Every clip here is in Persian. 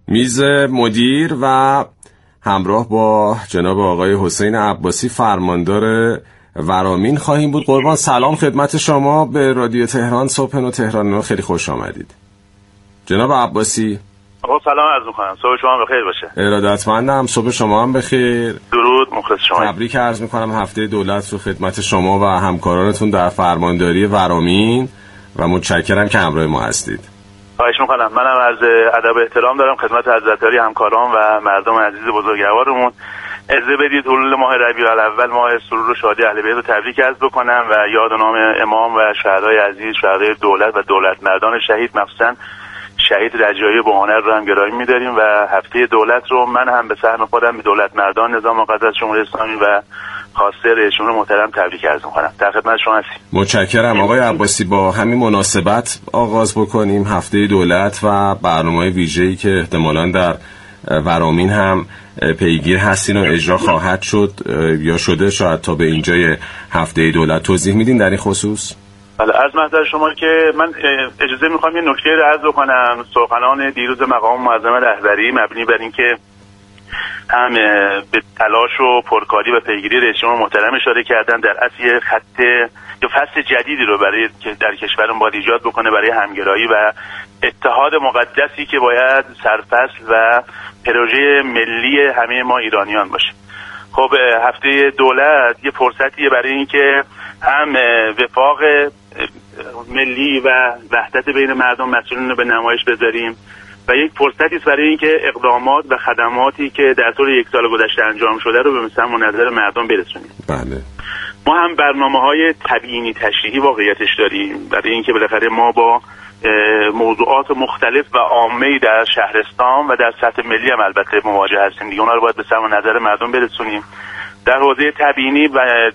میز مدیر و همراه با جناب آقای حسین عباسی فرماندار ورامین خواهیم بود. قربان سلام خدمت شما به رادیو تهران. صبح نو تهران نو، خیلی خوش آمدید جناب عباسی. آقا سلام عرض می‌کنم، صبح شما بخیر باشه. ارادتمندم، صبح شما هم بخیر. درود، مخلص شما. تبریک عرض می‌کنم هفته دولت رو خدمت شما و همکارانتون در فرمانداری ورامین و متشکرم که همراه ما هستید. خواهش می‌کنم. منم عرض ادب و احترام دارم خدمت حضرت‌عالی همکاران و مردم عزیز بزرگوارمون. اجازه بدید حلول ماه ربیع الاول، ماه سرور و شادی اهل بیت رو تبریک عرض بکنم و یاد و نام امام و شهدای عزیز، شهدای دولت و دولت مردان شهید، مخصوصاً شهید رجایی بوهنر رو هم گرامی می‌داریم و هفته دولت رو من هم به سهم خودم به دولت مردان نظام مقدس جمهوری اسلامی و خاصه رئیس جمهور محترم تبریک عرض می‌کنم. در خدمت شما هستیم. متشکرم آقای عباسی. با همین مناسبت آغاز بکنیم هفته دولت و برنامه‌های ویژه‌ای که احتمالاً در ورامین هم پیگیر هستین و اجرا خواهد شد یا شده شاید تا به اینجای هفته دولت توضیح میدین در این خصوص؟ بله، عرض محضر شما که من اجازه میخوام یه نکته رو عرض بکنم. سخنان دیروز مقام معظم رهبری مبنی بر اینکه هم به تلاش و پرکاری و پیگیری رئیس جمهور محترم اشاره کردن، در اصل خط یا فصل جدیدی رو برای که در کشورمون باید ایجاد بکنه برای همگرایی و اتحاد مقدسی که باید سرفصل و پروژه ملی همه ما ایرانیان باشه. خب هفته دولت یه فرصتیه برای اینکه هم وفاق ملی و وحدت بین مردم مسئولین رو به نمایش بذاریم و یک فرصتی است برای اینکه اقدامات و خدماتی که در طول یک سال گذشته انجام شده رو به مثلا نظر مردم برسونیم. بله. ما هم برنامه‌های تبیینی تشریحی واقعیتش داریم برای اینکه بالاخره ما با موضوعات مختلف و عامه‌ای در شهرستان و در سطح ملی هم البته مواجه هستیم دیگه. اونها رو باید به سمع نظر مردم برسونیم. در حوزه تبیینی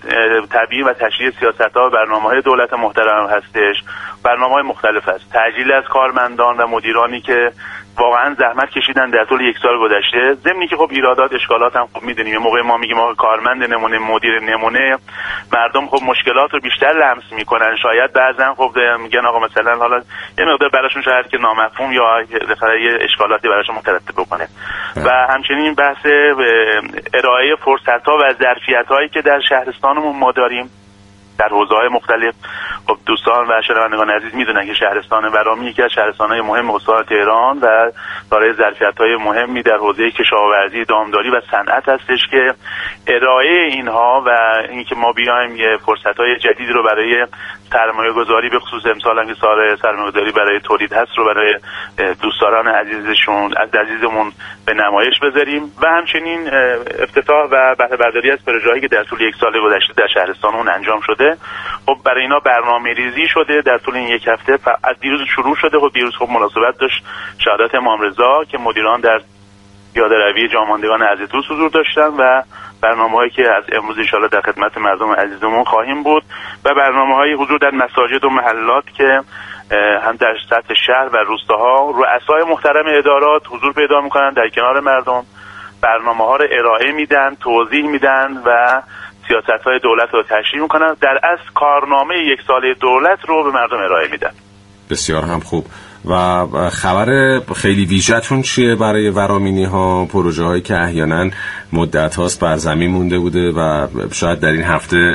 و تشریح سیاست‌ها و برنامه‌های دولت محترم هستش. برنامه‌های مختلف هست. تعجیل از کارمندان و مدیرانی که واقعا زحمت کشیدن در طول یک سال گذشته، ضمنی که خب ایرادات اشکالات هم خب میدونیم. یه موقع ما میگیم آقا کارمند نمونه، مدیر نمونه، مردم خب مشکلات رو بیشتر لمس میکنن. شاید بعضن خب میگن آقا مثلا حالا یه مقدار براشون شاید که نامفهوم یا یه اشکالاتی براشون مترتب بکنه. و همچنین بحث ارائه فرصت‌ها و ظرفیت‌هایی که در شهرستانمون ما داریم در حوزه‌های مختلف. خب دوستان و شنوندگان عزیز میدونن که شهرستان ورامین یکی از شهرستان‌های مهم استان تهران و دارای ظرفیت‌های مهمی در حوزه کشاورزی، دامداری و صنعت هستش که ارائه اینها و اینکه ما بیایم یه فرصت‌های جدیدی رو برای سرمایه‌گذاری به خصوص امسال هم که سال سرمایه‌گذاری برای تولید هست رو برای دوستان عزیزمون به نمایش بذاریم و همچنین افتتاح و بهره برداری از پروژه‌هایی که در طول یک سال گذشته در شهرستانمون انجام شده. خب برای اینا برنامه‌ریزی شده در طول این یک هفته. از دیروز شروع شده. خب دیروز خب مناسبت داشت شهادت امام رضا که مدیران در یادروی جاماندگان عزیز دوست حضور داشتن و برنامه‌هایی که از امروز ان شاءالله در خدمت مردم عزیزمون خواهیم بود و برنامه‌های حضور در مساجد و محلات که هم در سطح شهر و روستاها رؤسای محترم ادارات حضور پیدا می‌کنن در کنار مردم، برنامه‌ها رو ارائه میدن، توضیح میدن و سیاست‌های دولت رو تشریح می‌کنن. در اصل کارنامه یک ساله دولت رو به مردم ارائه میدن. بسیار هم خوب. و خبر خیلی ویژه‌تون چیه برای ورامینی ها؟ پروژه هایی که احیانا مدت هاست بر زمین مونده بوده و شاید در این هفته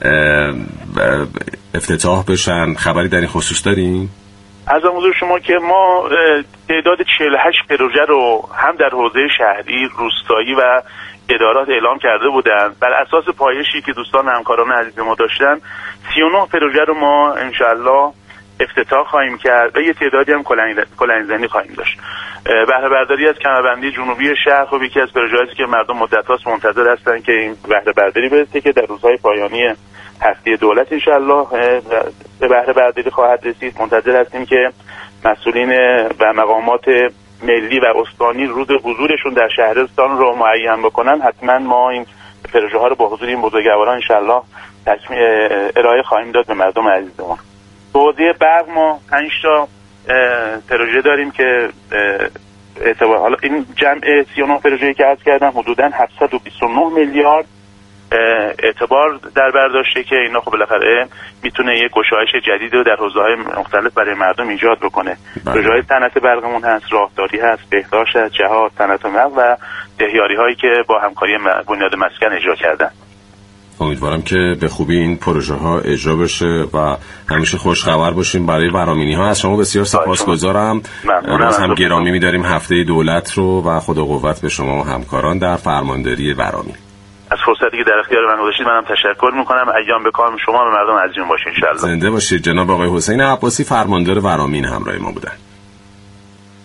افتتاح بشن، خبری در این خصوص دارین؟ از حضور شما که ما تعداد 48 پروژه رو هم در حوزه شهری، روستایی و ادارات اعلام کرده بودن. بر اساس پایشی که دوستان همکاران عزیز ما داشتن 39 پروژه رو ما انشالله افتتاح خواهیم کرد و یه تعدادی هم کلنگ‌زنی خواهیم داشت. بهره برداری از کمربندی جنوبی شهر خب یکی از پروژه‌هایی که مردم مدت‌هاست منتظر هستن که این بهره برداری برسه که در روزهای پایانی هفته دولت انشالله به بهره برداری خواهد رسید. منتظر هستیم که مسئولین و مقامات ملی و استانی روز حضورشون در شهرستان رو معین بکنن. حتما ما این پروژه‌ها رو با حضور این بزرگواران انشالله ارائه خواهیم داد به مردم عزیزمون. توزیع برق ما 5 تا پروژه داریم که حالا این جمع 39 پروژه‌ای که عرض کردم حدوداً 729 میلیارد اعتبار در برداشته که اینا خب بالاخره میتونه یه گشایش جدید رو در حوزه‌های مختلف برای مردم ایجاد بکنه. پروژه‌های صنعت برقمون هست، راهداری هست، بهداشت هست، جهاد، صنعت برق و دهیاری هایی که با همکاری بنیاد مسکن اجرا کردن. امیدوارم که به خوبی این پروژه ها اجرا بشه و همیشه خوشخبر باشیم برای ورامینی ها. از شما بسیار سپاسگزارم. باز هم گرامی می‌داریم هفته دولت رو و خدا قوت به شما و همکاران در فرمانداری ورامین. از فرصتی که در اختیار من گذاشتید منم تشکر می‌کنم. ایام به کام شما و مردم عزیزم باشه ان شاء الله. زنده باشید. جناب آقای حسین عباسی فرماندار ورامین همراه ما بودن.